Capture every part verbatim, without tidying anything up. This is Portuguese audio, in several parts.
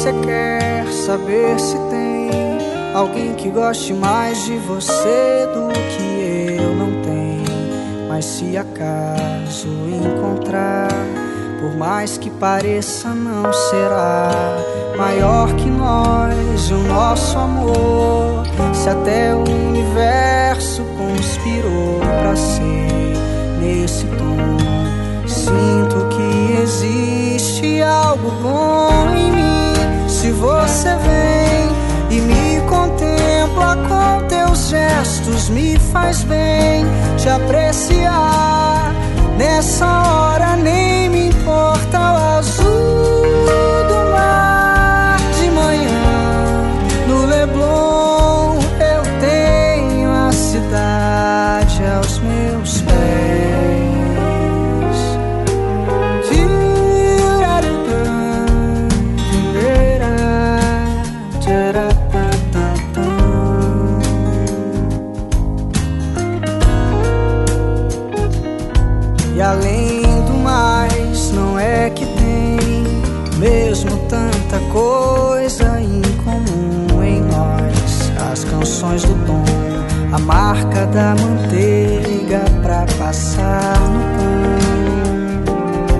você quer saber se tem alguém que goste mais de você do que eu? Não tem, mas se acaso encontrar, por mais que pareça, não será maior que nós e o nosso amor. Se até o universo conspirou pra ser nesse tom, sinto que existe algo bom em mim. Se você vem e me contempla com teus gestos, me faz bem te apreciar. Nessa hora nem me importa o azul do mar de manhã. No Leblon eu tenho a cidade aos meus pés. E além do mais, não é que tem mesmo tanta coisa em comum em nós. As canções do Tom, a marca da manteiga pra passar no pão.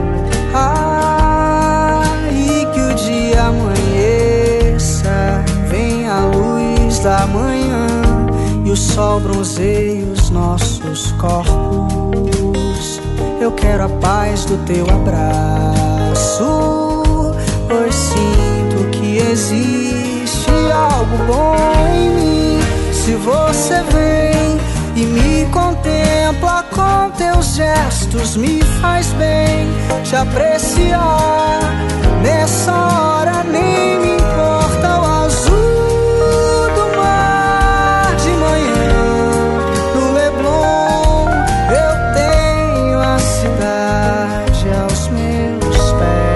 Ah, e que o dia amanheça, vem a luz da manhã e o sol bronzeia os nossos corpos. Eu quero a paz do teu abraço, pois sinto que existe algo bom em mim. Se você vem e me contempla com teus gestos, me faz bem te apreciar. Nessa hora nem me importa o azul do mar de manhã. No Leblon eu tenho a cidade aos meus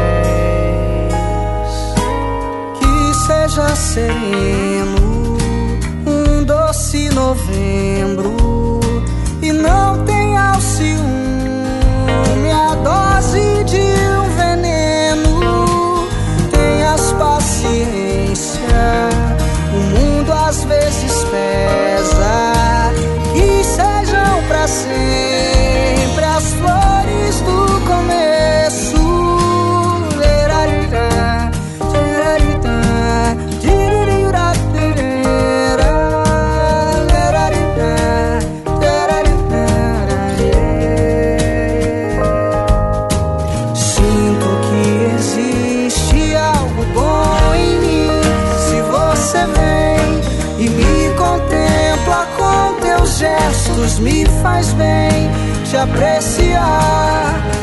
pés. Que seja sereno um doce novembro e não tenha o ciúme, a dose de um veneno. Tenhas paciência, o mundo às vezes pesa. Que sejam pra sempre as flores do começo. Gestos me faz bem te apreciar.